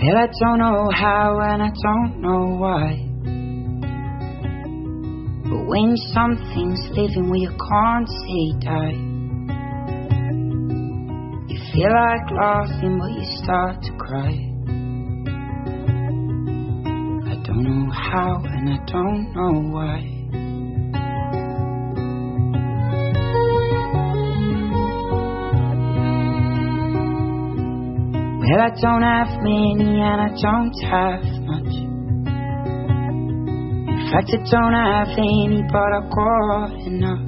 Well, I don't know how and I don't know why, but when something's living where you can't say die, you feel like laughing but you start to cry. I don't know how and I don't know why. Well, I don't have many and I don't have much. In fact, I don't have any, but I've got enough.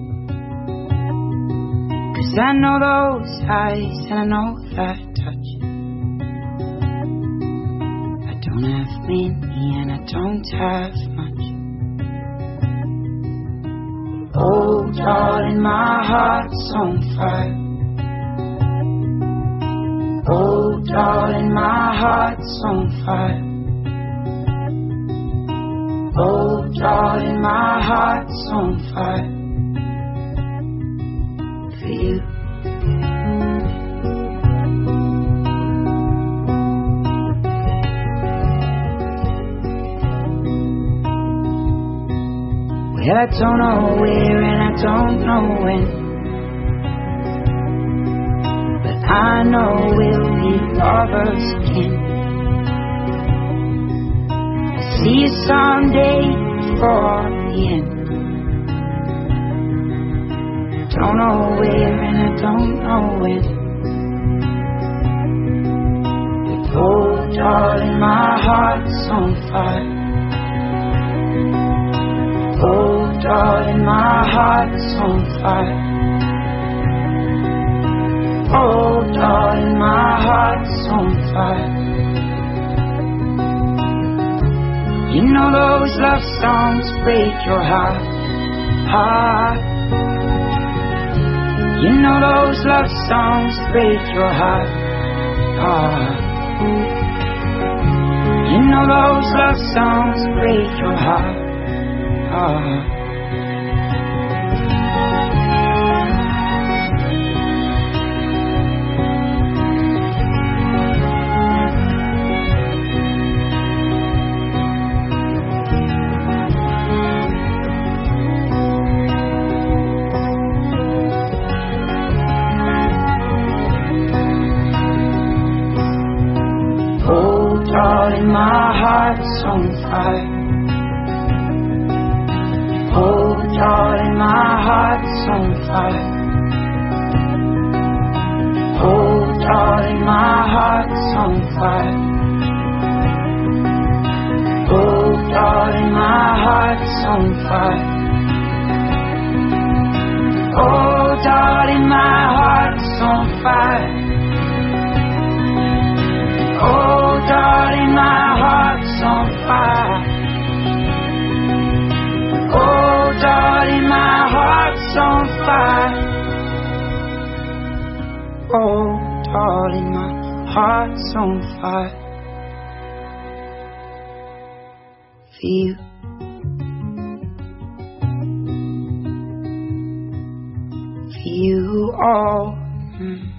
'Cause I know those eyes and I know that touch. I don't have many and I don't have much. Oh, darling, my heart's on fire. Oh, darling, my heart's on fire. Oh, darling, my heart's on fire for you. Well, I don't know where and I don't know when, I know we'll be lovers again. I'll see you someday before the end. Don't know where and I don't know when, but oh, darling, my heart's on fire. Oh, darling, my heart's on fire. Oh, darling, my heart's on fire. You know those love songs break your heart. You know those love songs break your heart. You know those love songs break your heart. Darling, my heart's on fire. Oh, darling, my heart's on fire. Oh, darling, my heart's on fire. Oh, darling, my heart's on fire. Oh, darling, my heart's on fire. Oh, darling, my heart's on fire. Oh, darling, my heart's on fire. Oh, darling, my heart's on fire for you. For you all.